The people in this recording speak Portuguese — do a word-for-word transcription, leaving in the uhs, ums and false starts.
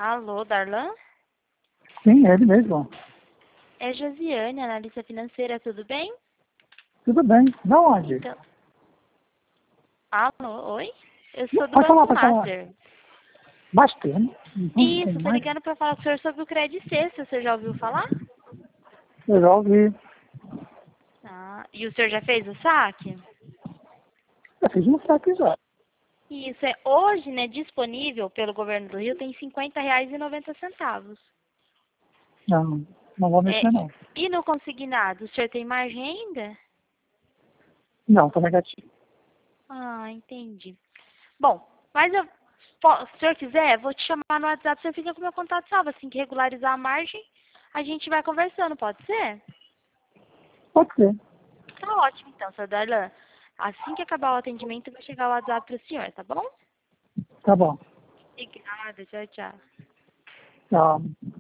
Alô, Darlan? Sim, é ele mesmo. É Josiane, analista financeira, tudo bem? Tudo bem. Da onde? Então, alô, oi? Eu sou do Pode falar, Banco pode falar. Master. Bastante. Uhum, tem Isso, tô mais? ligando para falar com o senhor sobre o Credit Sexta, você já ouviu falar? Eu já ouvi. Ah, e o senhor já fez o saque? Eu fiz um saque já. Isso, é hoje, né, disponível pelo governo do Rio, tem cinquenta reais e noventa centavos. Não, não vou É, mexer não. e no consignado, o senhor tem margem ainda? Não, tá negativo. Ah, entendi. Bom, mas eu, po- se o senhor quiser, vou te chamar no WhatsApp, você fica com o meu contato salvo. Assim que regularizar a margem, a gente vai conversando, pode ser? Pode ser. Tá ótimo então, senhor Darlan. Assim que acabar o atendimento, vai chegar o WhatsApp pro senhor, tá bom? Tá bom. Obrigada, tchau, tchau. Tchau.